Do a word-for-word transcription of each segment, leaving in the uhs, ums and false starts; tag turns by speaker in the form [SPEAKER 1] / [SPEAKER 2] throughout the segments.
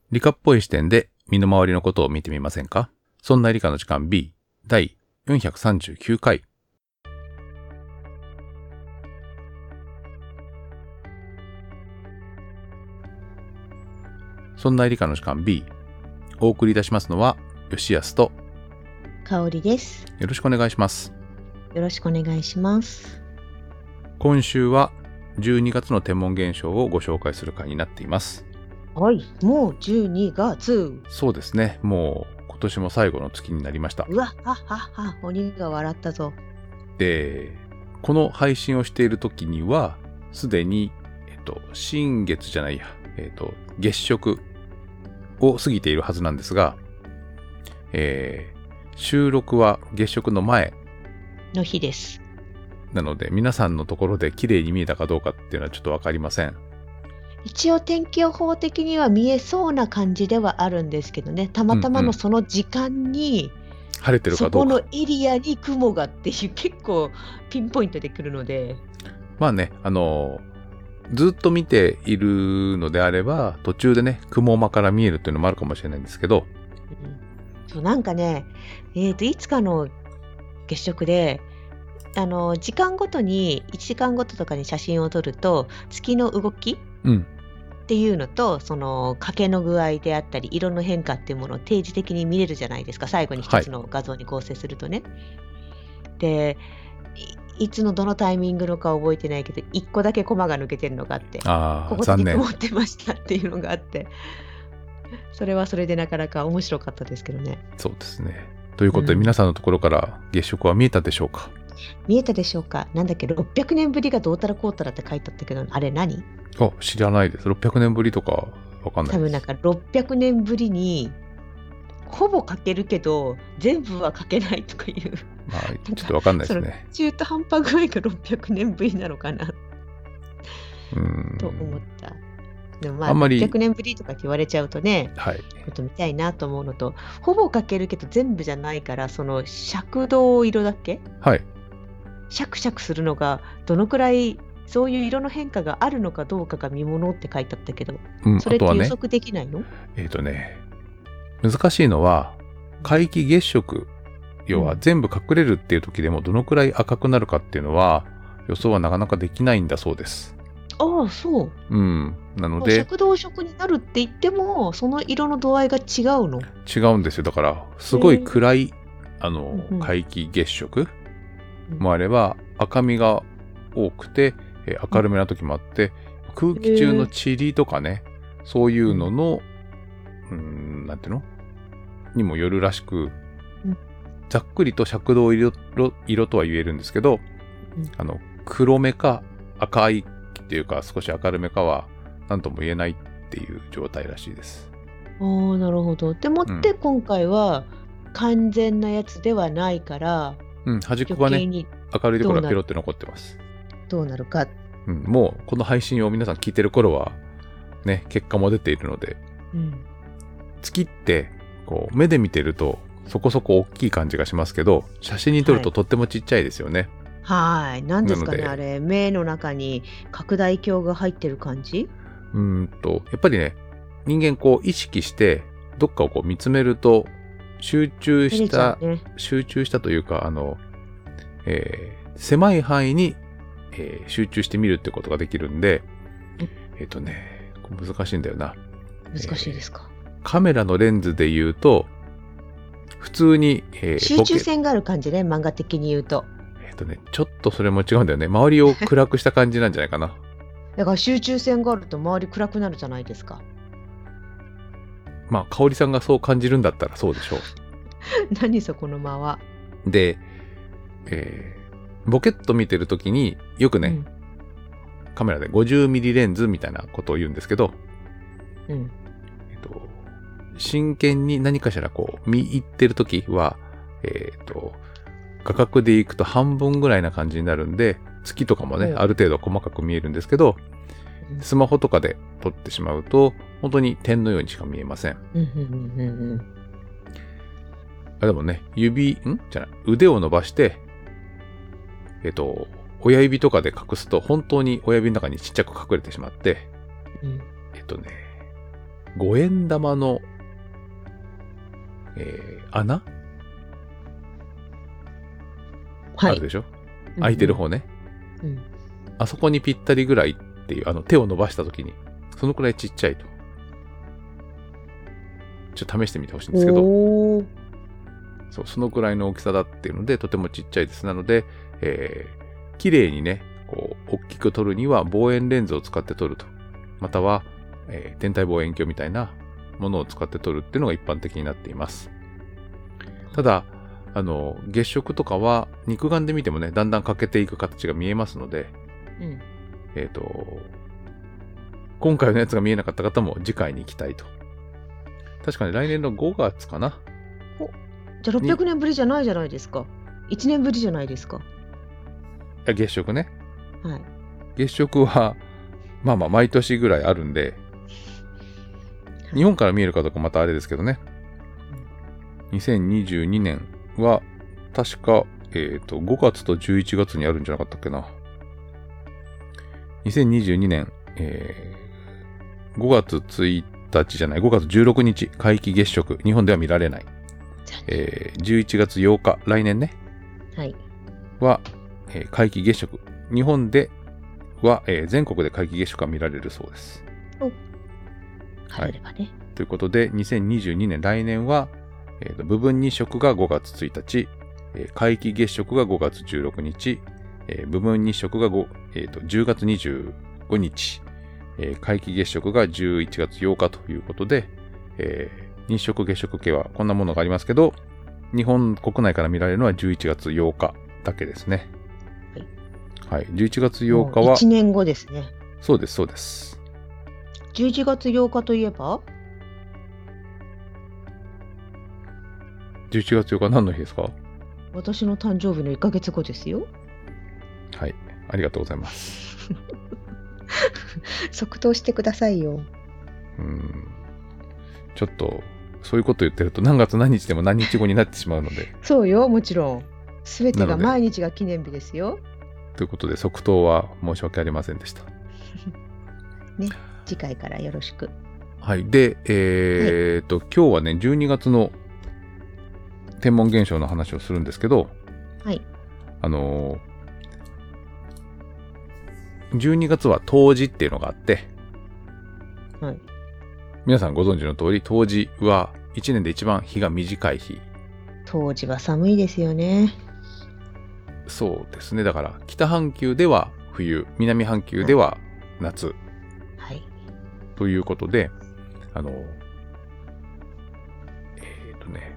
[SPEAKER 1] 理科っぽい視点で身の回りのことを見てみませんか？そんな理科の時間 B だいよんひゃくさんじゅうきゅうかい。そんな理科の時間 B、 お送りいたしますのは吉安と
[SPEAKER 2] 香織です。
[SPEAKER 1] よろしくお願いします。
[SPEAKER 2] よろしくお願いします。
[SPEAKER 1] 今週はじゅうにがつの天文現象をご紹介する回になっています。
[SPEAKER 2] はい、もうじゅうにがつ。
[SPEAKER 1] そうですね、もう今年も最後の月になりました。
[SPEAKER 2] うわ、ははは、鬼が笑ったぞ。
[SPEAKER 1] で、この配信をしている時にはすでに、えっと、新月じゃないや、えっと、月食を過ぎているはずなんですが、えー、収録は月食の前
[SPEAKER 2] の日です。
[SPEAKER 1] なので皆さんのところで綺麗に見えたかどうかっていうのはちょっとわかりません。
[SPEAKER 2] 一応天気予報的には見えそうな感じではあるんですけどね、たまたまのその時間に、うんうん、
[SPEAKER 1] 晴れてるかどうか、
[SPEAKER 2] そこのエリアに雲がっていう結構ピンポイントで来るので、
[SPEAKER 1] まあね、あのずっと見ているのであれば途中でね雲間から見えるっていうのもあるかもしれないんですけど、
[SPEAKER 2] うん、そうなんかね、えーといつかの月食であの時間ごとにいちじかんごととかに写真を撮ると月の動き、
[SPEAKER 1] うん、
[SPEAKER 2] っていうのとその欠けの具合であったり色の変化っていうものを定時的に見れるじゃないですか、最後に一つの画像に構成するとね、はい、で い, いつのどのタイミングのか覚えてないけどいっこだけコマが抜けてるのがあって、
[SPEAKER 1] あ
[SPEAKER 2] ここだけ曇ってましたっていうのがあって、それはそれでなかなか面白かったですけどね。
[SPEAKER 1] そうですね。ということで、うん、皆さんのところから月食は見えたでしょうか？
[SPEAKER 2] 見えたでしょうか？なんだっけ、ろっぴゃくねんぶりがどうたらこうたらって書いてあったけど、あれ何？
[SPEAKER 1] あ、知らないです。ろっぴゃくねんぶりとかわかんないです。
[SPEAKER 2] 多分なんかろっぴゃくねんぶりにほぼ書けるけど全部は書けないとかいう、
[SPEAKER 1] まあ、ちょっとわかんないですね。
[SPEAKER 2] 中途半端具合がろっぴゃくねんぶりなのかな
[SPEAKER 1] うん
[SPEAKER 2] と思った。でもまあ、
[SPEAKER 1] あんまり
[SPEAKER 2] ろっぴゃくねんぶりとかって言われちゃうとね、
[SPEAKER 1] はい、
[SPEAKER 2] こと見たいなと思うのと、ほぼ書けるけど全部じゃないから、その赤銅色だっけ、
[SPEAKER 1] はい、
[SPEAKER 2] シャクシャクするのがどのくらい、そういう色の変化があるのかどうかが見ものって書いてあったけど、うん、それって予測できないの？
[SPEAKER 1] ね、えっとね、難しいのは皆既月食、要は全部隠れるっていう時でもどのくらい赤くなるかっていうのは予想はなかなかできないんだそうです。
[SPEAKER 2] ああ、そう。
[SPEAKER 1] うん。なので
[SPEAKER 2] 赤銅色になるって言ってもその色の度合いが違うの？
[SPEAKER 1] 違うんですよ。だからすごい暗いあの、うんうん、皆既月食もあれば、赤みが多くてえ明るめな時もあって、空気中の塵とかね、そういうのの、うん、なんていうのにもよるらしく、
[SPEAKER 2] うん、
[SPEAKER 1] ざっくりと赤銅色、色とは言えるんですけど、うん、あの黒目か赤いっていうか少し明るめかは何とも言えないっていう状態らしいです。
[SPEAKER 2] ああ、なるほど。でもって今回は完全なやつではないから、
[SPEAKER 1] うん、端っこがね明るいところがピロって残ってます。
[SPEAKER 2] どうなるか、
[SPEAKER 1] うん、もうこの配信を皆さん聞いてる頃はね結果も出ているので、うん、月ってこう目で見てるとそこそこ大きい感じがしますけど、写真に撮るととってもちっちゃいですよね。
[SPEAKER 2] はい、なんですかね、あれ目の中に拡大鏡が入ってる感じ？
[SPEAKER 1] うんとやっぱりね、人間こう意識してどっかをこう見つめると集中した、ね、集中したというかあの、えー、狭い範囲に、えー、集中して見るってことができるんで、えっとね難しいんだよな。
[SPEAKER 2] 難しいですか？
[SPEAKER 1] えー、カメラのレンズで言うと普通に、
[SPEAKER 2] えー、集中線がある感じね、漫画的に言うと。
[SPEAKER 1] えっとね、ちょっとそれも違うんだよね。周りを暗くした感じなんじゃないかな。
[SPEAKER 2] だから集中線があると周り暗くなるじゃないですか。
[SPEAKER 1] まあ香織さんがそう感じるんだったらそうでしょう。
[SPEAKER 2] 何そこの間は。
[SPEAKER 1] で、えー、ボケッと見てるときによくね、うん、カメラで ごじゅうミリ レンズみたいなことを言うんですけど、うん、えっと真剣に何かしらこう見入ってるときは、えっと画角でいくと半分ぐらいな感じになるんで、月とかもね、うん、ある程度細かく見えるんですけど、スマホとかで撮ってしまうと本当に点のようにしか見えません。
[SPEAKER 2] うんうんうんうん、
[SPEAKER 1] あでもね、指んじゃない腕を伸ばしてえっと親指とかで隠すと本当に親指の中にちっちゃく隠れてしまって、うん、えっとね五円玉の、えー、穴、
[SPEAKER 2] はい、
[SPEAKER 1] あるでしょ、空いてる方ね、
[SPEAKER 2] うんうん、
[SPEAKER 1] あそこにぴったりぐらいっていう、あの手を伸ばしたときにそのくらいちっちゃいと、ちょっと試してみてほしいんですけど、そう、そのくらいの大きさだっていうのでとてもちっちゃいです。なので、えー、綺麗にねこう大きく撮るには望遠レンズを使って撮ると、または、えー、天体望遠鏡みたいなものを使って撮るっていうのが一般的になっています。ただあの月食とかは肉眼で見てもねだんだん欠けていく形が見えますので、うん、えっと今回のやつが見えなかった方も次回に行きたいと。確かに来年のごがつかな。
[SPEAKER 2] お、じゃあろっぴゃくねんぶりじゃないじゃないですか。いちねんぶりじゃないですか。い
[SPEAKER 1] や月食ね、
[SPEAKER 2] はい、
[SPEAKER 1] 月食はまあまあ毎年ぐらいあるんで、日本から見えるかどうかまたあれですけどね、にせんにじゅうにねんは確か、えーと、ごがつとじゅういちがつにあるんじゃなかったっけな。にせんにじゅうにねん、えー、ごがつついたちじゃない、ごがつじゅうろくにち皆既月食、日本では見られない。えー、じゅういちがつようか、来年ね、
[SPEAKER 2] はい、
[SPEAKER 1] は、えー、皆既月食、日本では、えー、全国で皆既月食が見られるそうです。
[SPEAKER 2] お、晴れればね、はい。
[SPEAKER 1] ということで、にせんにじゅうにねん、来年は、えーと、部分日食がごがつついたち、えー、皆既月食がごがつじゅうろくにち、えー、部分日食が、えーと、じゅうがつにじゅうごにち、えー、皆既月食がじゅういちがつようかということで、えー、日食月食系はこんなものがありますけど、日本国内から見られるのはじゅういちがつようかだけですね。はい。はい、じゅういちがつようかは。
[SPEAKER 2] いちねんごですね。
[SPEAKER 1] そうです、そうです。
[SPEAKER 2] じゅういちがつようかといえば
[SPEAKER 1] じゅういちがつようか何の日ですか？
[SPEAKER 2] 私の誕生日のいっかげつごですよ。
[SPEAKER 1] はい、ありがとうございます。
[SPEAKER 2] 即答してくださいよ。
[SPEAKER 1] うーん、ちょっとそういうこと言ってると何月何日でも何日後になってしまうので。
[SPEAKER 2] そうよ、もちろん。すべてが毎日が記念日ですよ。
[SPEAKER 1] ということで即答は申し訳ありませんでした。
[SPEAKER 2] ね、次回からよろしく。
[SPEAKER 1] はい。で、えー、っと、はい、今日はね、じゅうにがつの天文現象の話をするんですけど、
[SPEAKER 2] はい。
[SPEAKER 1] あのー、じゅうにがつは冬至っていうのがあって、
[SPEAKER 2] はい。
[SPEAKER 1] 皆さんご存知の通り、冬至はいちねんで一番日が短い日。
[SPEAKER 2] 冬至は寒いですよね。
[SPEAKER 1] そうですね。だから、北半球では冬、南半球では夏。
[SPEAKER 2] はい。
[SPEAKER 1] ということで、あの、えっとね、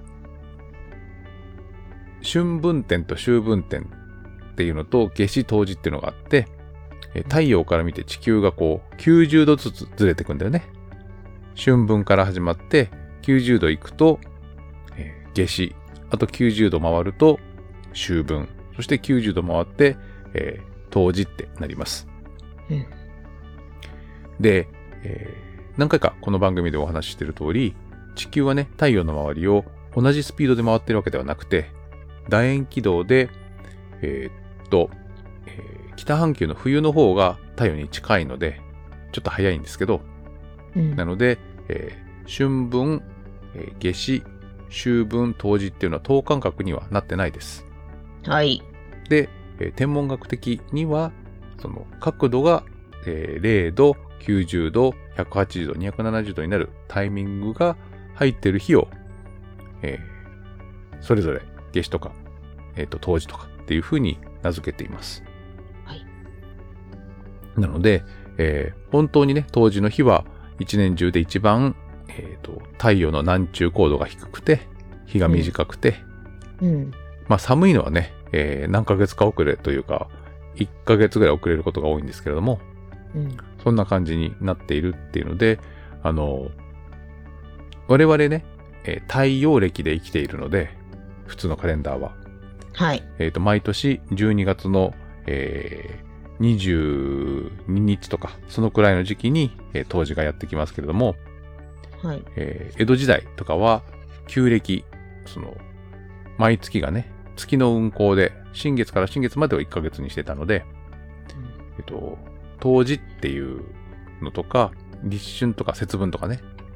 [SPEAKER 1] 春分点と秋分点っていうのと夏至冬至っていうのがあって、太陽から見て地球がこうきゅうじゅうどずつずれていくんだよね。春分から始まってきゅうじゅうど行くと、えー、夏至、あときゅうじゅうど回ると秋分、そしてきゅうじゅうど回って、えー、冬至ってなります。うん、で、えー、何回かこの番組でお話ししている通り、地球はね、太陽の周りを同じスピードで回ってるわけではなくて、楕円軌道で、えー、っと、えー、北半球の冬の方が太陽に近いので、ちょっと早いんですけど、うん、なので、えー、春分、えー、夏至、秋分、冬至っていうのは等間隔にはなってないです。
[SPEAKER 2] はい。
[SPEAKER 1] で、えー、天文学的には、その角度が、えー、れいど、きゅうじゅうど、ひゃくはちじゅうど、にひゃくななじゅうどになるタイミングが入っている日を、えー、それぞれ夏至とか、えっと、冬至とかっていう風に名付けています。
[SPEAKER 2] はい。
[SPEAKER 1] なので、えー、本当にね、冬至の日は一年中で一番、えっと、太陽の南中高度が低くて、日が短くて、うんうん、まあ寒いのはね、えー、何ヶ月か遅れというか、いっかげつぐらい遅れることが多いんですけれども、うん、そんな感じになっているっていうので、あの、我々ね、えー、太陽暦で生きているので、普通のカレンダーは。
[SPEAKER 2] はい。
[SPEAKER 1] えっと、毎年じゅうにがつの、えー、にじゅうににちとか、そのくらいの時期に、えー、冬至がやってきますけれども、
[SPEAKER 2] はい。
[SPEAKER 1] えー、江戸時代とかは、旧暦、その、毎月がね、月の運行で、新月から新月までをいっかげつにしてたので、うん、えっと、冬至っていうのとか、立春とか節分とかね、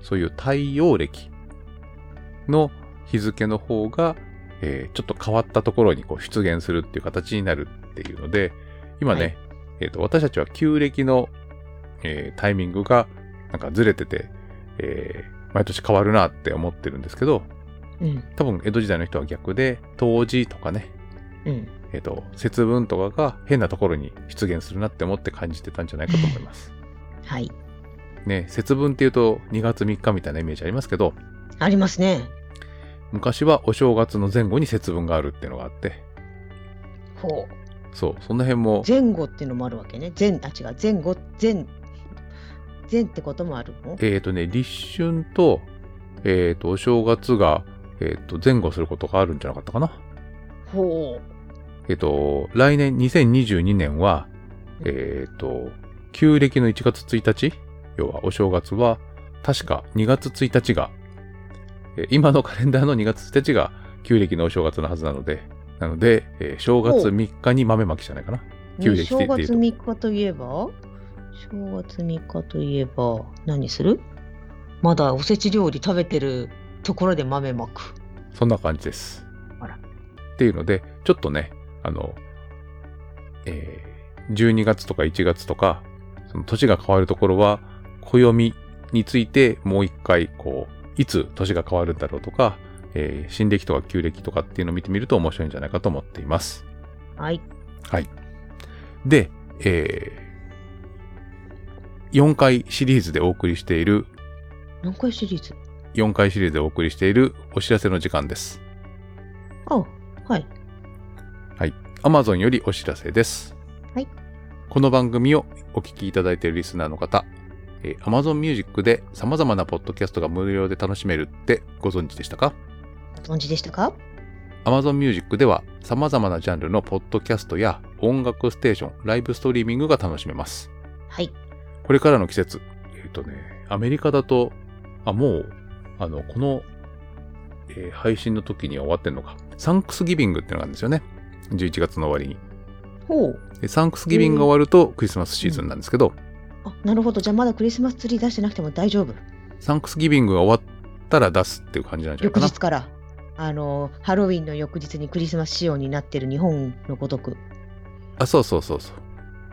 [SPEAKER 1] そういう太陽暦の日付の方が、えー、ちょっと変わったところにこう出現するっていう形になるっていうので、今ね、はい、えっと、私たちは旧暦の、えー、タイミングがなんかずれてて、えー、毎年変わるなって思ってるんですけど、うん、多分江戸時代の人は逆で、冬至とかね、うん、えっと、節分とかが変なところに出現するなって思って感じてたんじゃないかと思います。
[SPEAKER 2] はい。
[SPEAKER 1] ね、節分っていうとにがつみっかみたいなイメージありますけど、
[SPEAKER 2] ありますね。
[SPEAKER 1] 昔はお正月の前後に節分があるっていうのがあって、
[SPEAKER 2] ほう。
[SPEAKER 1] そう、その辺も。
[SPEAKER 2] 前後っていうのもあるわけね。前、あ、違う、前後、前、前ってこともあるの？
[SPEAKER 1] えっとね、立春と、えっと、お正月が、えっと、前後することがあるんじゃなかったかな。
[SPEAKER 2] ほう。
[SPEAKER 1] えっと、来年にせんにじゅうにねんは、えっと、旧暦のいちがつついたち、要はお正月は、確かにがつついたちが、今のカレンダーのにがつついたちが旧暦のお正月のはずなので、なので、えー、正月みっかに豆まきじゃないかな。旧暦って言うと。
[SPEAKER 2] 正月みっかといえば正月みっかといえば、何する？まだおせち料理食べてるところで豆まく。
[SPEAKER 1] そんな感じです。
[SPEAKER 2] あら。
[SPEAKER 1] っていうので、ちょっとね、あの、えー、じゅうにがつとかいちがつとか、その年が変わるところは、暦についてもう一回、こう、いつ年が変わるんだろうとか、えー、新暦とか旧暦とかっていうのを見てみると面白いんじゃないかと思っています。
[SPEAKER 2] はい。
[SPEAKER 1] はい。で、えー、よんかいシリーズでお送りしている、
[SPEAKER 2] 何回シリーズ ?
[SPEAKER 1] よん 回シリーズでお送りしているお知らせの時間です。
[SPEAKER 2] あ、はい。
[SPEAKER 1] はい。Amazon よりお知らせです。
[SPEAKER 2] はい。
[SPEAKER 1] この番組をお聞きいただいているリスナーの方、えー、Amazon Music で様々なポッドキャストが無料で楽しめるってご存知でしたか？
[SPEAKER 2] ご存知でしたか？
[SPEAKER 1] Amazon Music では様々なジャンルのポッドキャストや音楽ステーション、ライブストリーミングが楽しめます。
[SPEAKER 2] はい。
[SPEAKER 1] これからの季節、えっとね、アメリカだと、あ、もう、あの、この、えー、配信の時には終わってんのか。サンクスギビングっていうのがあるんですよね。じゅういちがつの終わりに。
[SPEAKER 2] ほう。
[SPEAKER 1] でサンクスギビングが終わるとクリスマスシーズンなんですけど、
[SPEAKER 2] うん、あ、なるほど。じゃあまだクリスマスツリー出してなくても大丈夫。
[SPEAKER 1] サンクスギビングが終わったら出すっていう感じなんじゃないかな。
[SPEAKER 2] 翌日から。あの、ハロウィンの翌日にクリスマス仕様になってる日本のごとく。
[SPEAKER 1] あ、そうそうそうそう。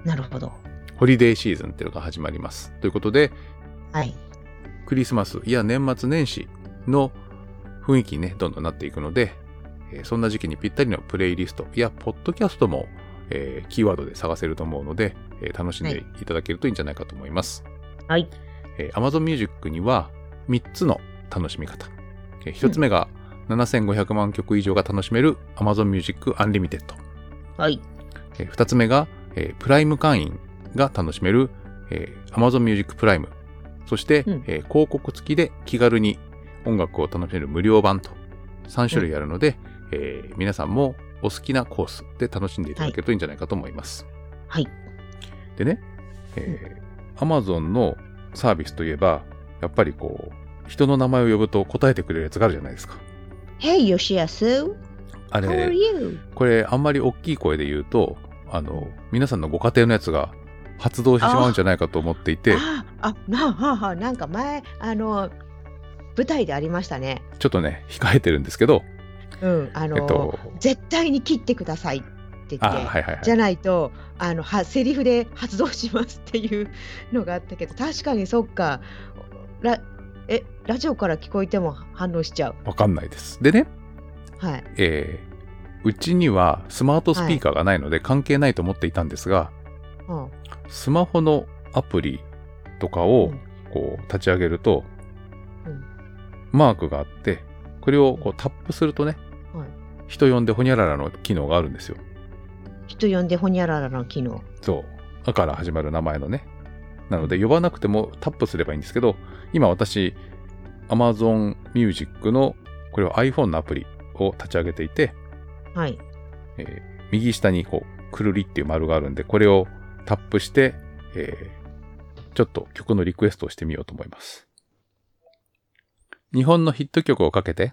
[SPEAKER 2] なるほど。
[SPEAKER 1] ホリデーシーズンっていうのが始まります。ということで、
[SPEAKER 2] はい。
[SPEAKER 1] クリスマスや年末年始の雰囲気にね、どんどんなっていくので、えー、そんな時期にぴったりのプレイリストやポッドキャストも、えー、キーワードで探せると思うので、えー、楽しんでいただけるといいんじゃないかと思います。
[SPEAKER 2] はい。
[SPEAKER 1] えー、Amazon Music にはみっつの楽しみ方。えー、ひとつめがななせんごひゃくまんきょく以上が楽しめる Amazon Music Unlimited。
[SPEAKER 2] はい。
[SPEAKER 1] えー、ふたつめが、えー、プライム会員が楽しめる、えー、Amazon Music Prime。そして、うんえー、広告付きで気軽に音楽を楽しめる無料版とさんしゅるいあるので、うんえー、皆さんもお好きなコースで楽しんでいただけるといいんじゃないかと思います。
[SPEAKER 2] はい。
[SPEAKER 1] でね、えー、Amazon のサービスといえば、やっぱりこう、人の名前を呼ぶと答えてくれるやつがあるじゃないですか。
[SPEAKER 2] Hey, Yoshiyasu.
[SPEAKER 1] あれ、
[SPEAKER 2] How are you?
[SPEAKER 1] これあんまり大きい声で言うと、あの、皆さんのご家庭のやつが発動してしまうんじゃないかと思っていて。
[SPEAKER 2] ああ、な、はは、なんか前、あの、舞台でありましたね。
[SPEAKER 1] ちょっとね、控えてるんですけど。
[SPEAKER 2] うん、あの、えっと、絶対に切ってくださいって言って、
[SPEAKER 1] はいはいはい、
[SPEAKER 2] じゃないと、あの、は、セリフで発動しますっていうのがあったけど、確かにそっか、ラ、え、ラジオから聞こえても反応しちゃう。
[SPEAKER 1] わかんないです。でね、
[SPEAKER 2] はい。
[SPEAKER 1] えー、うちにはスマートスピーカーがないので関係ないと思っていたんですが、はい、スマホのアプリとかをこう立ち上げると、うん、マークがあって、これをこうタップするとね、はい、人呼んでほにゃららの機能があるんですよ。
[SPEAKER 2] 人呼んでほにゃららの機能。
[SPEAKER 1] そう。あから始まる名前のね。なので呼ばなくてもタップすればいいんですけど、今私、Amazon Music のこれは iPhone のアプリを立ち上げていて、
[SPEAKER 2] はい。
[SPEAKER 1] えー、右下にこう、くるりっていう丸があるんで、これをタップして、えー、ちょっと曲のリクエストをしてみようと思います。日本のヒット曲をかけて。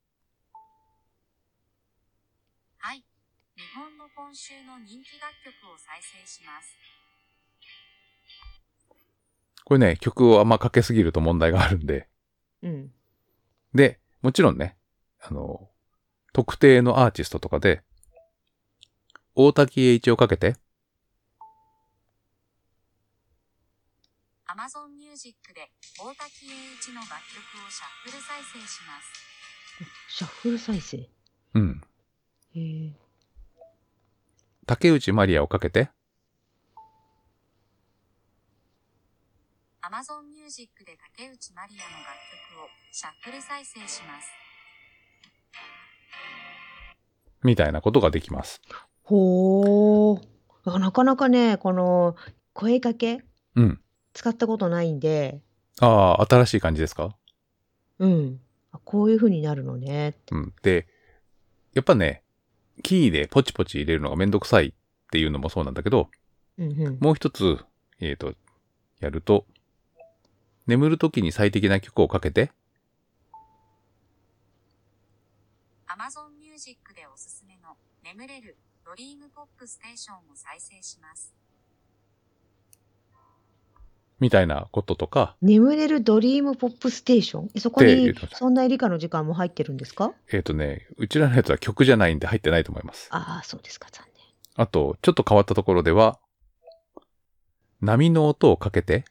[SPEAKER 3] はい。日本の今週の人気楽曲を再生します。
[SPEAKER 1] これね、曲をあんまかけすぎると問題があるんで、
[SPEAKER 2] うん。
[SPEAKER 1] で、もちろんね、あの、特定のアーティストとかで、大滝栄一をかけて、
[SPEAKER 3] Amazon Music で大滝栄一の楽曲をシャッフル再生します。
[SPEAKER 2] シャッフル再生。
[SPEAKER 1] うん。
[SPEAKER 2] へえ。
[SPEAKER 1] 竹内まりやをかけて、
[SPEAKER 3] Amazon Music で竹内まりやの楽曲をシャッフル再生します。
[SPEAKER 1] みたいなことができます。
[SPEAKER 2] ほー。なかなかね、この声かけ、
[SPEAKER 1] うん。
[SPEAKER 2] 使ったことないんで。
[SPEAKER 1] ああ、新しい感じですか？
[SPEAKER 2] うん。こういう風になるのね。
[SPEAKER 1] うん。で、やっぱね、キーでポチポチ入れるのがめんどくさいっていうのもそうなんだけど、
[SPEAKER 2] うんうん、
[SPEAKER 1] もう一つ、えっと、やると、眠るときに最適な曲をかけて、
[SPEAKER 3] Amazon Music でおすすめの眠れるドリームポップステーションを再生します。
[SPEAKER 1] みたいなこととか。
[SPEAKER 2] 眠れるドリームポップステーション、そこにそんな理科の時間も入ってるんですか？
[SPEAKER 1] えっとね、うちらのやつは曲じゃないんで入ってないと思います。
[SPEAKER 2] ああ、そうですか、残念。
[SPEAKER 1] あと、ちょっと変わったところでは、波の音をかけて、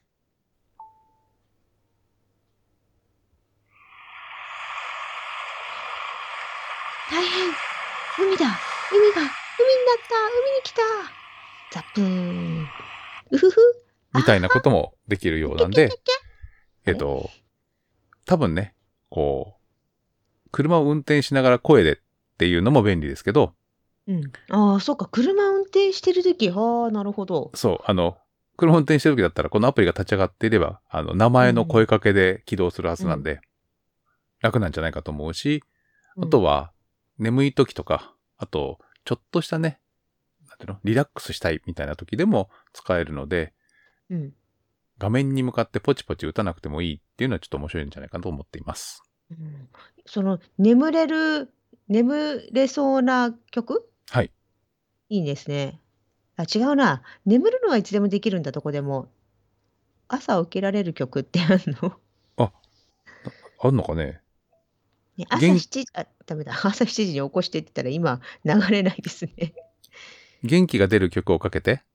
[SPEAKER 2] 大変、海だ、海が、海になった、海に来た、ザップーン、うふふ、
[SPEAKER 1] みたいなこともできるようなんで、えっと、多分ね、こう、車を運転しながら声でっていうのも便利ですけど、
[SPEAKER 2] うん。ああ、そうか、車運転してるとき、はあ、なるほど。
[SPEAKER 1] そう、あの、車運転してるときだったら、このアプリが立ち上がっていれば、あの、名前の声かけで起動するはずなんで、うん、楽なんじゃないかと思うし、あとは、眠いときとか、あと、ちょっとしたね、なんていうの、リラックスしたいみたいなときでも使えるので、
[SPEAKER 2] うん、
[SPEAKER 1] 画面に向かってポチポチ打たなくてもいいっていうのはちょっと面白いんじゃないかと思っています。
[SPEAKER 2] うん、その、眠れる、眠れそうな曲？
[SPEAKER 1] はい。
[SPEAKER 2] いいですね。あ、違うな。眠るのはいつでもできるんだ、どこでも。朝起きられる曲ってあんの？
[SPEAKER 1] あ、あんのかね。
[SPEAKER 2] ね、朝しちじ、あ、ダメだ。朝しちじに起こしてって言ったら今流れないですね。
[SPEAKER 1] 元気が出る曲をかけて。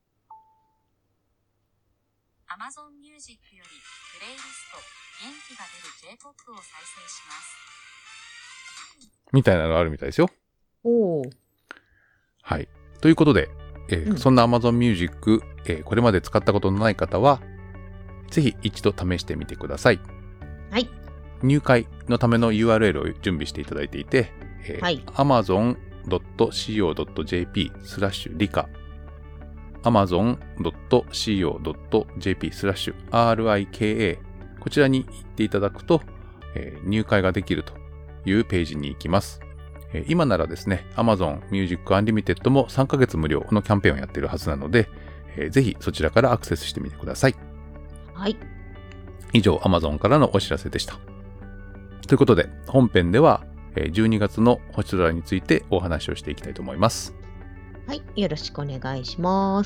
[SPEAKER 3] Amazon Music よりプレイリスト元気が出る J-ポップ を再生します。
[SPEAKER 1] みたいなのがあるみたいですよ。
[SPEAKER 2] おー。
[SPEAKER 1] はい。ということで、えーうん、そんな Amazon Music、えー、これまで使ったことのない方は、ぜひ一度試してみてください。
[SPEAKER 2] はい。
[SPEAKER 1] 入会のための ユーアールエル を準備していただいていて、えーはい、アマゾンドットシーオードットジェーピー スラッシュリカ アマゾンドットシーオードットジェーピー スラッシュ アールアイケーエー こちらに行っていただくと、えー、入会ができるというページに行きます。えー、今ならですね、Amazon Music Unlimited もさんかげつ無料のキャンペーンをやっているはずなので、えー、ぜひそちらからアクセスしてみてください。
[SPEAKER 2] はい。
[SPEAKER 1] 以上、Amazon からのお知らせでした。ということで、本編ではじゅうにがつの星空についてお話をしていきたいと思います。
[SPEAKER 2] はい、よろしくお願いします。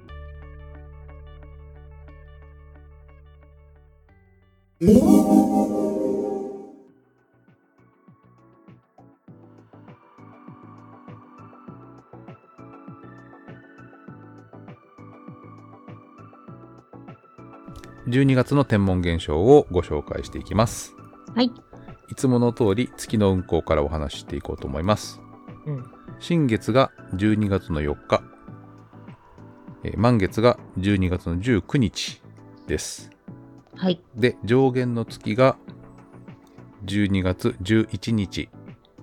[SPEAKER 1] じゅうにがつの天文現象をご紹介していきます。
[SPEAKER 2] はい。
[SPEAKER 1] いつもの通り月の運行からお話ししていこうと思います。
[SPEAKER 2] うん、
[SPEAKER 1] 新月がじゅうにがつのよっか、えー、満月がじゅうにがつのじゅうくにちです。
[SPEAKER 2] はい。
[SPEAKER 1] で、上限の月がじゅうにがつじゅういちにち。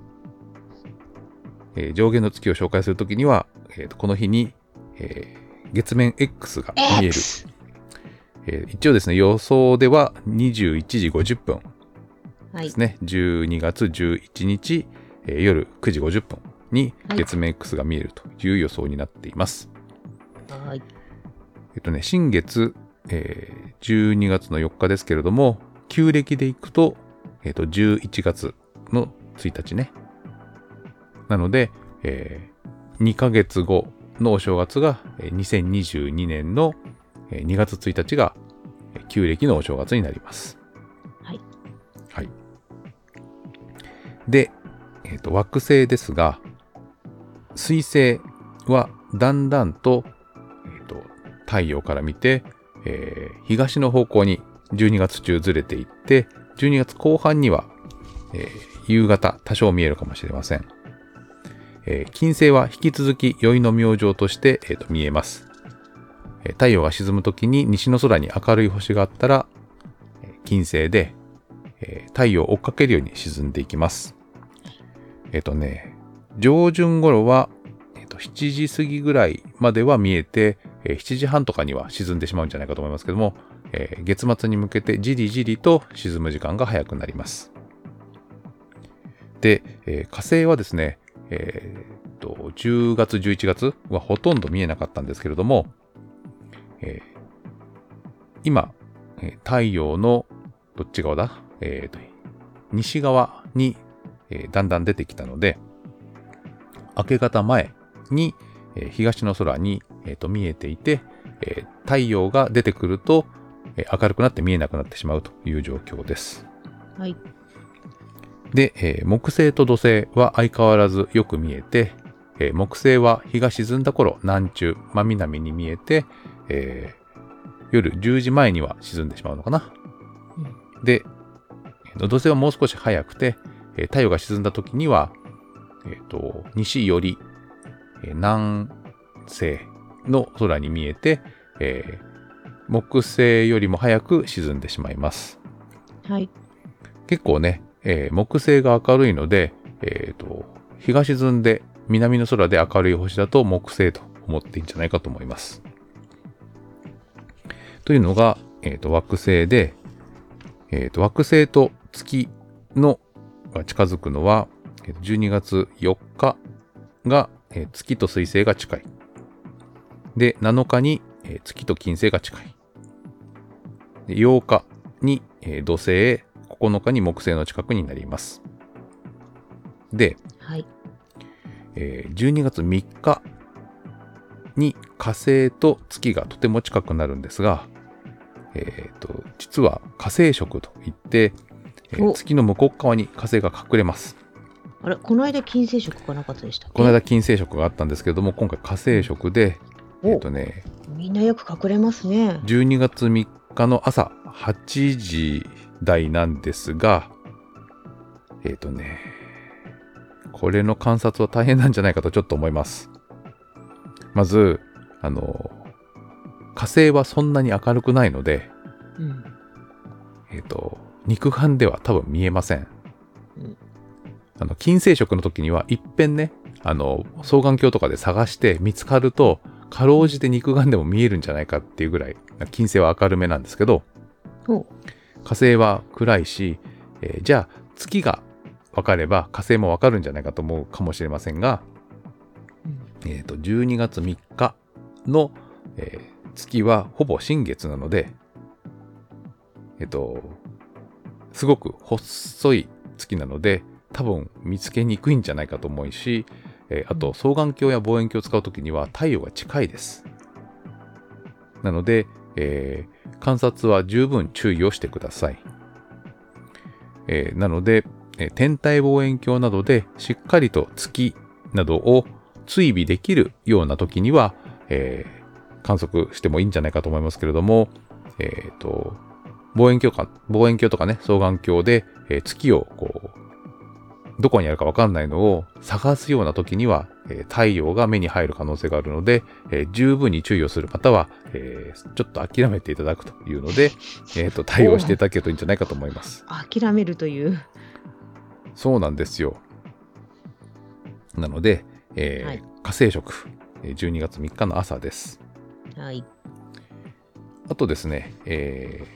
[SPEAKER 1] えー、上限の月を紹介するときには、えーと、この日に、えー、月面 X が見える。えー、一応ですね、予想ではにじゅういちじごじゅっぷんですね。はい、じゅうにがつじゅういちにち、えー、夜くじごじゅっぷんに月面 X が見えるという予想になっています。
[SPEAKER 2] はい。
[SPEAKER 1] えっとね、新月、えー、じゅうにがつのよっかですけれども、旧暦でいくと、えっと、じゅういちがつのついたちね。なので、えー、にかげつごのお正月がにせんにじゅうにねんのにがつついたちが旧暦のお正月になります。
[SPEAKER 2] はい。
[SPEAKER 1] はい。で、えっと、惑星ですが、水星はだんだんと、えっと、太陽から見て、えー、東の方向にじゅうにがつ中ずれていって、じゅうにがつこう半には、えー、夕方多少見えるかもしれません。えー、金星は引き続き宵の明星として、えー、と見えます。えー、太陽が沈むときに西の空に明るい星があったら、えー、金星で、えー、太陽を追っかけるように沈んでいきます。えっ、ー、とね、上旬頃は、えー、としちじ過ぎぐらいまでは見えて、えー、しちじはんとかには沈んでしまうんじゃないかと思いますけども、えー、月末に向けてじりじりと沈む時間が早くなります。で、えー、火星はですね、えー、とじゅうがつじゅういちがつはほとんど見えなかったんですけれども、えー、今、えー、太陽のどっち側だ、えー、と西側に、えー、だんだん出てきたので、明け方前に、えー、東の空に、えー、と見えていて、えー、太陽が出てくると、えー、明るくなって見えなくなってしまうという状況です。
[SPEAKER 2] はい。
[SPEAKER 1] で、えー、木星と土星は相変わらずよく見えて、えー、木星は日が沈んだ頃、南中、真南に見えて、えー、夜じゅうじまえには沈んでしまうのかな。うん、で、土星はもう少し早くて、えー、太陽が沈んだ時には、えーと、西より、えー、南西の空に見えて、えー、木星よりも早く沈んでしまいます。
[SPEAKER 2] はい。
[SPEAKER 1] 結構ね、えー、木星が明るいので、えーと、日が沈んで南の空で明るい星だと木星と思っていいんじゃないかと思います。というのが、えーと、惑星で、えーと、惑星と月のが近づくのは、じゅうにがつよっかが、えー、月と水星が近い。で、なのかに、えー、月と金星が近い。でようかに、えー、土星、ここのかに木星の近くになります。で、
[SPEAKER 2] はい
[SPEAKER 1] えー、じゅうにがつみっかに火星と月がとても近くなるんですが、えー、と実は火星食といって、えー、月の向こう側に火星が隠れます。
[SPEAKER 2] あれ、この間金星食がなかったでしたっけ？
[SPEAKER 1] この間金星食があったんですけれども、今回火星食で、えーとね、
[SPEAKER 2] みんなよく隠れますね。
[SPEAKER 1] じゅうにがつみっかの朝はちじ台なんですが、えっ、ー、とね、これの観察は大変なんじゃないかとちょっと思います。まず、あの、火星はそんなに明るくないので、うん、えっ、ー、と、肉眼では多分見えません。うん、あの金星食の時には一遍ね、あの、双眼鏡とかで探して見つかると、かろうじて肉眼でも見えるんじゃないかっていうぐらい、金星は明るめなんですけど、火星は暗いし、えー、じゃあ月が分かれば火星も分かるんじゃないかと思うかもしれませんが、うん、えーと、じゅうにがつみっかの、えー、月はほぼ新月なので、えっ、ー、と、すごく細い月なので、多分見つけにくいんじゃないかと思うし、えー、あと双眼鏡や望遠鏡を使うときには太陽が近いです。なので、えー、観察は十分注意をしてください。えー、なので、えー、天体望遠鏡などでしっかりと月などを追尾できるような時には、えー、観測してもいいんじゃないかと思いますけれども、えーと、望遠鏡か、望遠鏡とかね、双眼鏡で、えー、月をこう、どこにあるかわかんないのを探すような時には、えー、太陽が目に入る可能性があるので、えー、十分に注意をする方は、えー、ちょっと諦めていただくというので、えーと、対応していただけるといいんじゃないかと思います。
[SPEAKER 2] 諦めるという。
[SPEAKER 1] そうなんですよ。なので、えーはい、火星食、じゅうにがつみっかの朝です。
[SPEAKER 2] はい。
[SPEAKER 1] あとですね、え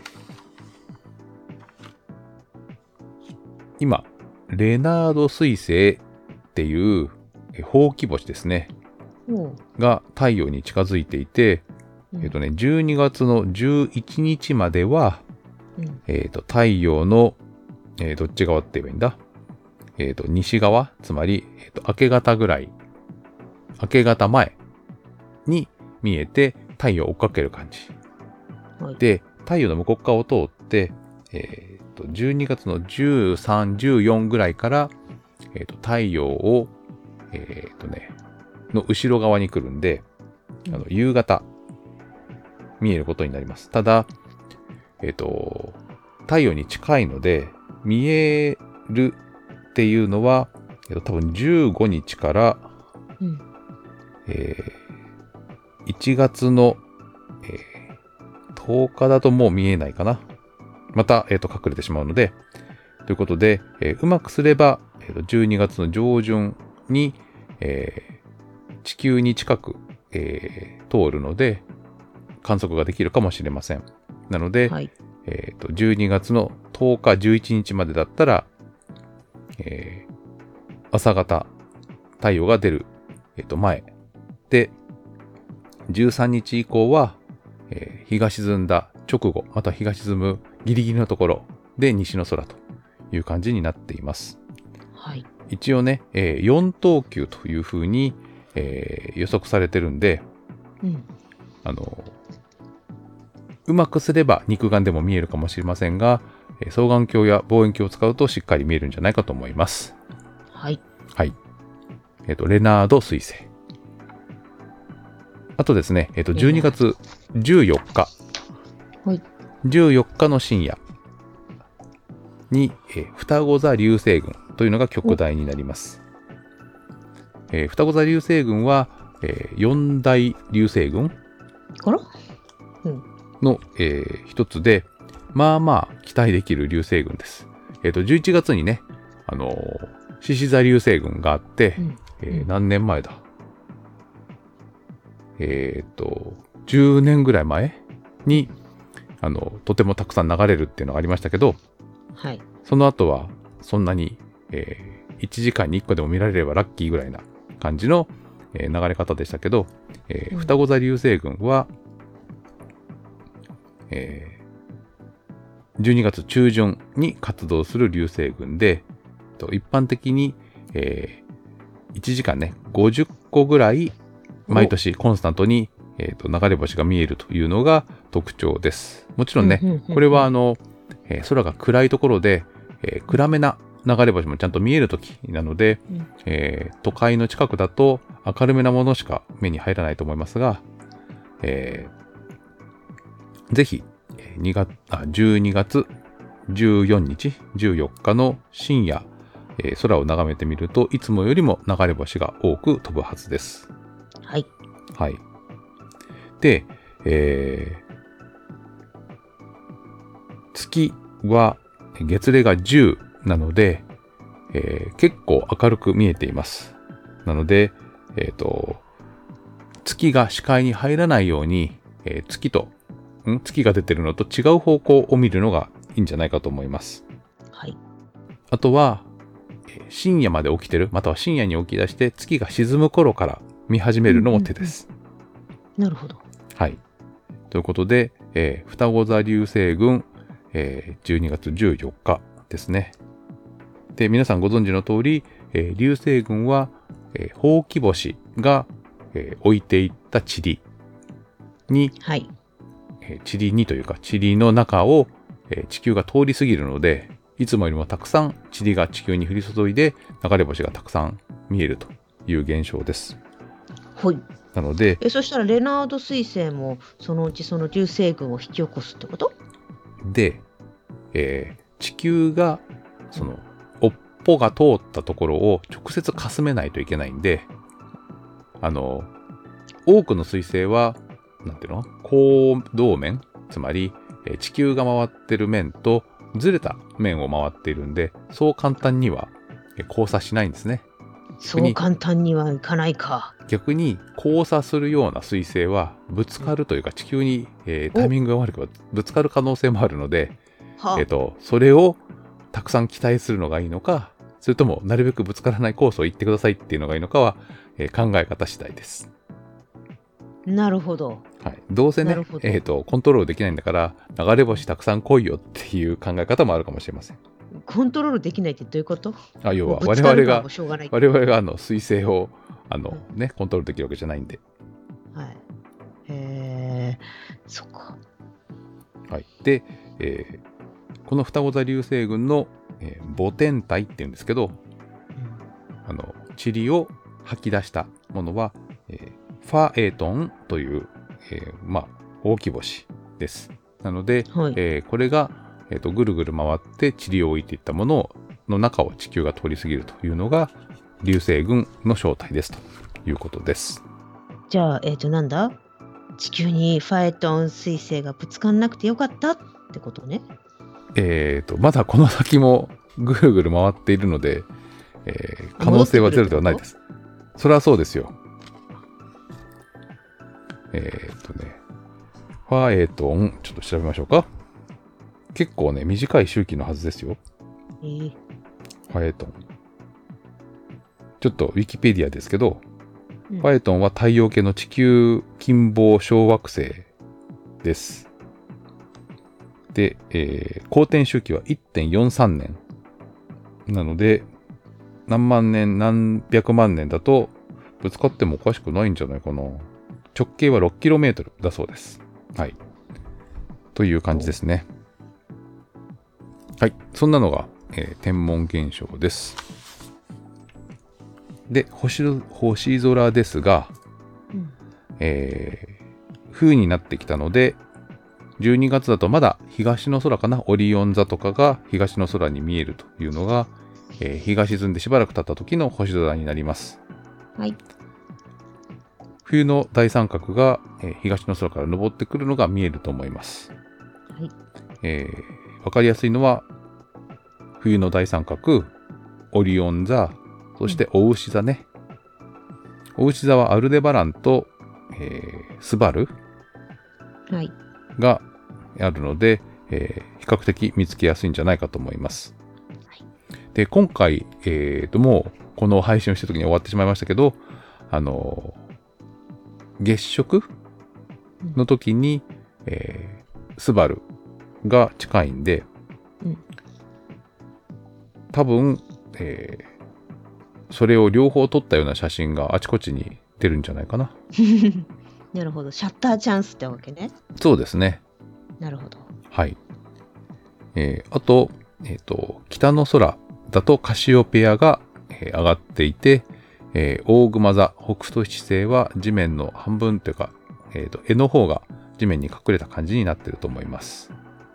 [SPEAKER 1] ー、今、レナード彗星っていうほうき星ですね、うん、が太陽に近づいていて、うん、えっとね、じゅうにがつのじゅういちにちまでは、うん、えっと太陽の、えー、どっち側って言えばいいんだ、えっと西側、つまり、えー、と明け方ぐらい、明け方前に見えて太陽を追っかける感じ、はい、で太陽の向こう側を通って、えー、 とじゅうにがつのじゅうさん、じゅうよんぐらいから、えー、と太陽を、えっ、とね、の後ろ側に来るんで、あの夕方見えることになります。ただ、えっ、と、太陽に近いので、見えるっていうのは、えー、と多分じゅうごにちから、
[SPEAKER 2] うん
[SPEAKER 1] えー、いちがつの、えー、とおかだともう見えないかな。また、えー、と隠れてしまうので、ということで、えーうまくすれば、えーとじゅうにがつの上旬に、えー地球に近く、えー通るので、観測ができるかもしれません。なので、
[SPEAKER 2] はい。
[SPEAKER 1] えーとじゅうにがつのとおか、じゅういちにちまでだったら、えー朝方、太陽が出る、えーと前で、じゅうさんにち以降は、えー日が沈んだ直後、また日が沈むギリギリのところで西の空という感じになっています。
[SPEAKER 2] はい。
[SPEAKER 1] 一応ね、えーよん等級というふうに、えー予測されてるんで、
[SPEAKER 2] うん。
[SPEAKER 1] あの、うまくすれば肉眼でも見えるかもしれませんが、えー双眼鏡や望遠鏡を使うとしっかり見えるんじゃないかと思います。
[SPEAKER 2] はい。
[SPEAKER 1] はい。えっ、と、レナード彗星。あとですね、えっ、と、じゅうにがつじゅうよっか。
[SPEAKER 2] はい。
[SPEAKER 1] じゅうよっかの深夜に、えー双子座流星群というのが極大になります。えー双子座流星群は、えー、よん大流星群
[SPEAKER 2] あらうん。
[SPEAKER 1] の、えー一つで、まあまあ期待できる流星群です。えっ、と、じゅういちがつにね、あのー、獅子座流星群があって、
[SPEAKER 2] うん
[SPEAKER 1] えー何年前だえっ、と、じゅうねんぐらい前に、あの、とてもたくさん流れるっていうのがありましたけど、
[SPEAKER 2] はい。
[SPEAKER 1] その後はそんなに、えーいちじかんにいっこでも見られればラッキーぐらいな感じの、えー流れ方でしたけど、えー
[SPEAKER 2] うん
[SPEAKER 1] 双子座流星群は、えーじゅうにがつ中旬に活動する流星群で、と一般的に、えーいちじかんね、ごじゅっこぐらい毎年コンスタントに、えーと流れ星が見えるというのが特徴です。もちろんね、
[SPEAKER 2] うんうんうんうん
[SPEAKER 1] これはあの、えー空が暗いところで、えー暗めな流れ星もちゃんと見えるときなので、
[SPEAKER 2] うん
[SPEAKER 1] えー都会の近くだと明るめなものしか目に入らないと思いますが、えーぜひにがつあじゅうにがつじゅうよっか、じゅうよっかの深夜、えー空を眺めてみるといつもよりも流れ星が多く飛ぶはずです。
[SPEAKER 2] はい。
[SPEAKER 1] はい。で、えー月は月齢がじゅうなので、えー結構明るく見えています。なので、えっ、と、月が視界に入らないように、えー月と、ん月が出てるのと違う方向を見るのがいいんじゃないかと思います。
[SPEAKER 2] はい。
[SPEAKER 1] あとは、えー深夜まで起きてる、または深夜に起き出して月が沈む頃から見始めるのも手です。
[SPEAKER 2] なるほど。
[SPEAKER 1] はい。ということで、えー双子座流星群、えーじゅうにがつじゅうよっかですね。で、皆さんご存知の通り、えー流星群は、えー、ほうき星が、えー置いていった塵に、
[SPEAKER 2] はい。
[SPEAKER 1] えー塵にというか、塵の中を、えー地球が通り過ぎるので、いつもよりもたくさん塵が地球に降り注いで、流れ星がたくさん見えるという現象です。
[SPEAKER 2] はい。
[SPEAKER 1] なので、
[SPEAKER 2] え、そしたらレナード彗星もそのうちその流星群を引き起こすってこと？
[SPEAKER 1] で、えー地球が、その、尾っぽが通ったところを直接かすめないといけないんで、あの、多くの彗星は、なんていうの？高動面、つまり、えー地球が回ってる面とずれた面を回っているんで、そう簡単にはえー交差しないんですね。
[SPEAKER 2] そう簡単にはいかないか。
[SPEAKER 1] 逆に交差するような彗星はぶつかるというか地球に、えータイミングが悪くぶつかる可能性もあるので、
[SPEAKER 2] はあ
[SPEAKER 1] えっと、それをたくさん期待するのがいいのか、それともなるべくぶつからないコースを行ってくださいっていうのがいいのかは、えー考え方次第です。
[SPEAKER 2] なるほど。
[SPEAKER 1] はい、どうせね
[SPEAKER 2] なるほど、
[SPEAKER 1] えっと、コントロールできないんだから、流れ星たくさん来いよっていう考え方もあるかもしれません。
[SPEAKER 2] コントロールできないってどういうこと？
[SPEAKER 1] あ、要は
[SPEAKER 2] もうぶ
[SPEAKER 1] 我々が
[SPEAKER 2] つかるからもう、しょうがない。
[SPEAKER 1] 我々があの彗星をあの、ね、コントロールできるわけじゃないんで。
[SPEAKER 2] はい。へえ、そっか。
[SPEAKER 1] はい。で、えーこの双子座流星群の、えー、母天体っていうんですけど、あの塵を吐き出したものは、えー、ファエートンという、えー、まあ大き星です。なので、はい、えー、これが、えーと、ぐるぐる回って塵を置いていったものの中を地球が通り過ぎるというのが流星群の正体ですということです。
[SPEAKER 2] じゃあ、えっとなんだ、地球にファエトン彗星がぶつかんなくてよかったってことね。
[SPEAKER 1] えっとまだこの先もぐるぐる回っているので、えー、可能性はゼロではないです。それはそうですよ。えっとね、ファエトン、ちょっと調べましょうか。結構ね、短い周期のはずですよ。
[SPEAKER 2] えー、
[SPEAKER 1] ファエトン。ちょっとウィキペディアですけど、うん、ファエトンは太陽系の地球近傍小惑星です。で、えー、公転周期は いってんよんさんねん。なので、何万年、何百万年だと、ぶつかってもおかしくないんじゃないかな。直径は ろくキロメートル だそうです。はい。という感じですね。はい。そんなのが、えー、天文現象です。で、星、星空ですが、うんえー、冬になってきたので、じゅうにがつだとまだ東の空かな、オリオン座とかが東の空に見えるというのが、えー、日が沈んでしばらく経った時の星空になります。
[SPEAKER 2] はい。
[SPEAKER 1] 冬の大三角が、えー、東の空から昇ってくるのが見えると思います。
[SPEAKER 2] はい。
[SPEAKER 1] えー、わかりやすいのは、冬の大三角、オリオン座、そしてお牛座ね。うん、お牛座はアルデバランと、えー、スバルがあるので、えー、比較的見つけやすいんじゃないかと思います。はい、で、今回、えーと、もうこの配信をした時に終わってしまいましたけど、あのー、月食の時に、えー、スバルが近いんで、うん、多分、えーそれを両方撮ったような写真があちこちに出るんじゃないかな。
[SPEAKER 2] なるほど。シャッターチャンスってわけね。
[SPEAKER 1] そうですね。
[SPEAKER 2] なるほど。
[SPEAKER 1] はい。えー、あと、えっと、北の空だとカシオペアが、えー、上がっていて、えー、大熊座、北斗七星は地面の半分というか、えっと、絵の方が地面に隠れた感じになっていると思います。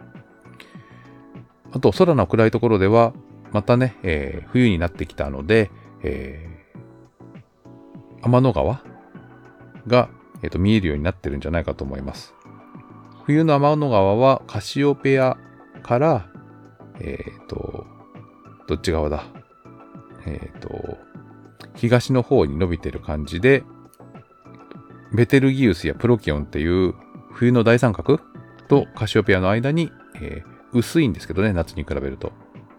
[SPEAKER 1] あと、空の暗いところでは、またね、えー、冬になってきたので、えー、天の川が、えーと、見えるようになってるんじゃないかと思います。冬の天の川はカシオペアから、えっと、どっち側だえっと、東の方に伸びてる感じで、ベテルギウスやプロキオンっていう冬の大三角とカシオペアの間に、えー、薄いんですけどね、夏に比べると。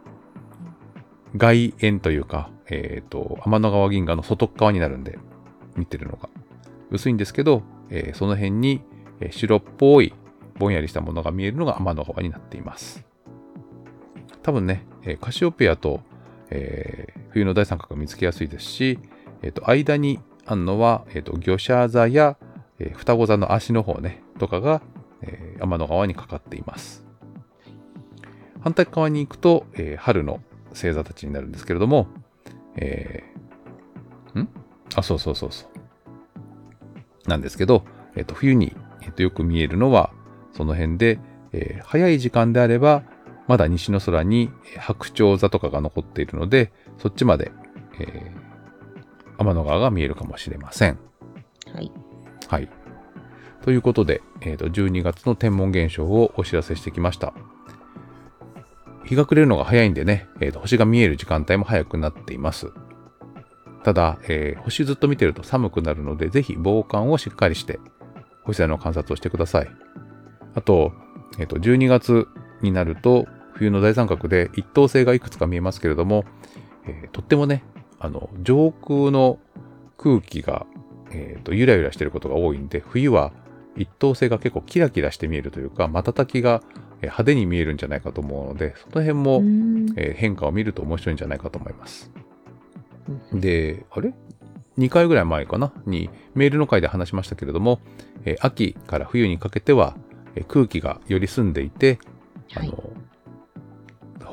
[SPEAKER 1] 外縁というか、えっと、天の川銀河の外側になるんで、見てるのが。薄いんですけど、えー、その辺に、えー、白っぽいぼんやりしたものが見えるのが天の川になっています。多分ね、えー、カシオペアと、えー、冬の大三角が見つけやすいですし、えっと、間にあるのは、えっと、魚舎座や、えー、双子座の足の方ね、とかが、えー、天の川にかかっています。反対側に行くと、えー、春の星座たちになるんですけれども、えー、んあ、そうそうそうそう。なんですけど、えっと、冬に、えっと、よく見えるのは、その辺で、えー、早い時間であれば、まだ西の空に白鳥座とかが残っているので、そっちまで、えー、天の川が見えるかもしれません。
[SPEAKER 2] はい。
[SPEAKER 1] はい。ということで、えっと、じゅうにがつの天文現象をお知らせしてきました。日が暮れるのが早いんでね、えーと、星が見える時間帯も早くなっています。ただ、えー、星ずっと見てると寒くなるので、ぜひ防寒をしっかりして、星空の観察をしてください。あと、えっと、じゅうにがつになると、冬の大三角で一等星がいくつか見えますけれども、えー、とってもね、あの、上空の空気が、えーと、ゆらゆらしてることが多いんで、冬は一等星が結構キラキラして見えるというか、瞬きが派手に見えるんじゃないかと思うので、その辺も、えー、変化を見ると面白いんじゃないかと思います。で、あれにかいぐらい前かなにメールの回で話しましたけれども、えー、秋から冬にかけては、えー、空気がより澄んでいて、はい、あの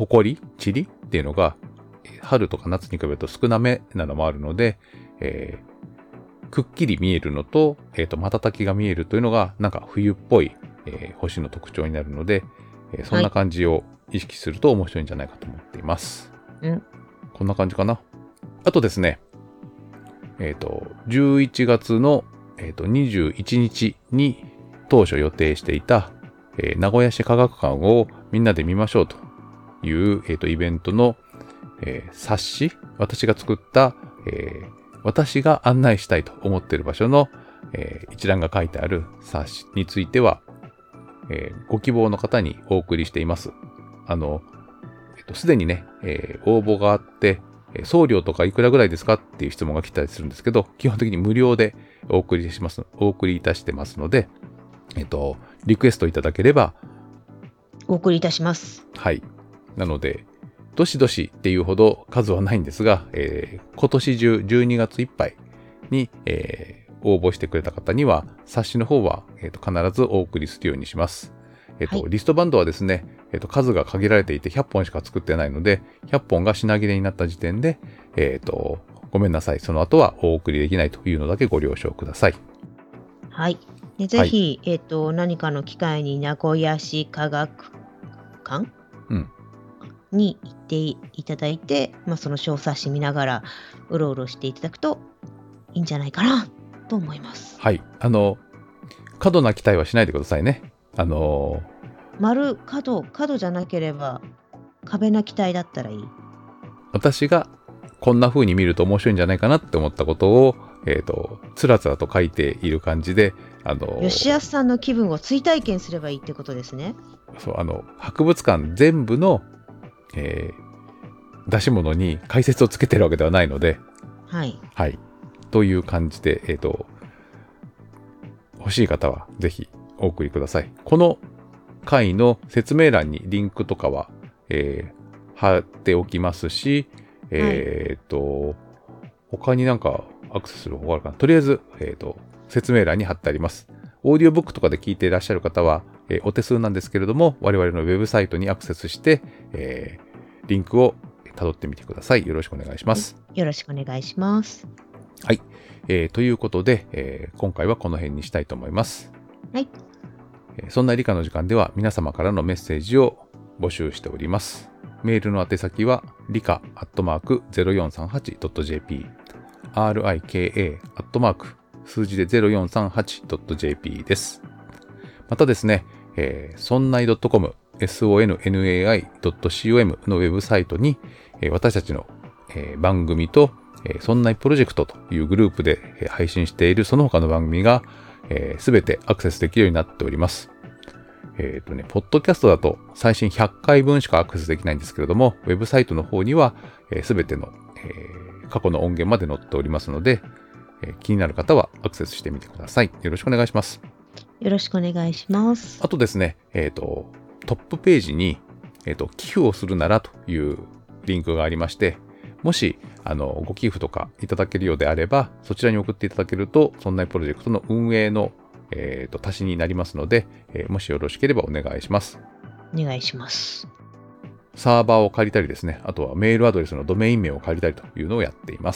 [SPEAKER 1] ほこり、塵っていうのが春とか夏に比べると少なめなのもあるので、えー、くっきり見えるのと、えっと、瞬きが見えるというのがなんか冬っぽい、えー、星の特徴になるので、えー、そんな感じを意識すると面白いんじゃないかと思っています。
[SPEAKER 2] はい、うん、
[SPEAKER 1] こんな感じかな。あとですね、えっと、じゅういちがつの、えーと、にじゅういちにちに当初予定していた、えー、名古屋市科学館をみんなで見ましょうという、えーと、イベントの、えー、冊子、私が作った、えー、私が案内したいと思っている場所の、えー、一覧が書いてある冊子については、えー、ご希望の方にお送りしています。あの、えっと、すでにね、えー、応募があって、送料とかいくらぐらいですかっていう質問が来たりするんですけど、基本的に無料でお送りします、お送りいたしてますので、えっと、リクエストいただければ、
[SPEAKER 2] お送りいたします。
[SPEAKER 1] はい。なので、どしどしっていうほど数はないんですが、えー、今年中じゅうにがついっぱいに、えー、応募してくれた方には、冊子の方は、えーと、必ずお送りするようにします。えっと、はい、リストバンドはですね、えっと、数が限られていてひゃっぽんしか作ってないので、ひゃっぽんが品切れになった時点で、えっと、ごめんなさい。その後はお送りできないというのだけご了承ください。
[SPEAKER 2] はい。でぜひ、はい、えっと、何かの機会に名古屋市科学館、うん、に行っていただいて、まあ、その小冊子見ながらうろうろしていただくといいんじゃないかなと思います。
[SPEAKER 1] はい。あの、過度な期待はしないでくださいね。あのー、
[SPEAKER 2] 丸角角じゃなければ壁な期待だったらいい。
[SPEAKER 1] 私がこんな風に見ると面白いんじゃないかなって思ったことを、えっと、つらつらと書いている感じで、あのー、
[SPEAKER 2] 吉安さんの気分を追体験すればいいってことですね。
[SPEAKER 1] そう、あの、博物館全部の、えー、出し物に解説をつけてるわけではないので、
[SPEAKER 2] はい。
[SPEAKER 1] はい。という感じで、えっと、欲しい方はぜひお送りください。この回の説明欄にリンクとかは、えー、貼っておきますし、えっと、はい、他になんかアクセスする方法あるかな。とりあえず、えっと、説明欄に貼ってあります。オーディオブックとかで聞いていらっしゃる方は、えー、お手数なんですけれども、我々のウェブサイトにアクセスして、えー、リンクを辿ってみてください。よろしくお願いします。
[SPEAKER 2] よろしくお願いします。
[SPEAKER 1] はい。えー、ということで、えー、今回はこの辺にしたいと思います。
[SPEAKER 2] はい。
[SPEAKER 1] そんな理科の時間では皆様からのメッセージを募集しております。メールの宛先は理科アットマーク ゼロよんさんはちドットジェーピー、アールアイケーエー アットマーク数字で ゼロよんさんはちドットジェーピー です。またですね、えー、そんない .com、ソンナイドットコム のウェブサイトに、えー、私たちの、えー、番組と、えー、そんないプロジェクトというグループで、えー、配信しているその他の番組がすべ、えー、てアクセスできるようになっております。えっとね、ポッドキャストだと最新ひゃっかいぶんしかアクセスできないんですけれども、ウェブサイトの方にはすべ、えー、ての、えー、過去の音源まで載っておりますので、えー、気になる方はアクセスしてみてください。よろしくお願いします。
[SPEAKER 2] よろしくお願いします。
[SPEAKER 1] あとですね、えっと、トップページに、えっと、寄付をするならというリンクがありまして、もし、あの、ご寄付とかいただけるようであれば、そちらに送っていただけると、そんなプロジェクトの運営の、えっと、足しになりますので、えー、もしよろしければお願いします。
[SPEAKER 2] お願いします。
[SPEAKER 1] サーバーを借りたりですね、あとはメールアドレスのドメイン名を借りたりというのをやっています。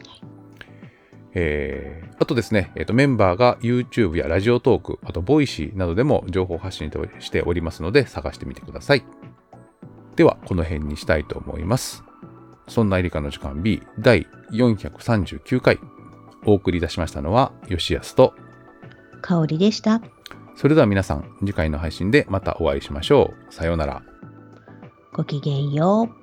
[SPEAKER 1] えー、あとですね、えーと、メンバーが YouTube やラジオトーク、あと Voicy などでも情報発信しておりますので探してみてください。では、この辺にしたいと思います。そんな理科の時間 B だいよんひゃくさんじゅうきゅうかい。お送りいたしましたのは、吉安と
[SPEAKER 2] 香りでした。
[SPEAKER 1] それでは皆さん、次回の配信でまたお会いしましょう。さようなら。
[SPEAKER 2] ごきげんよう。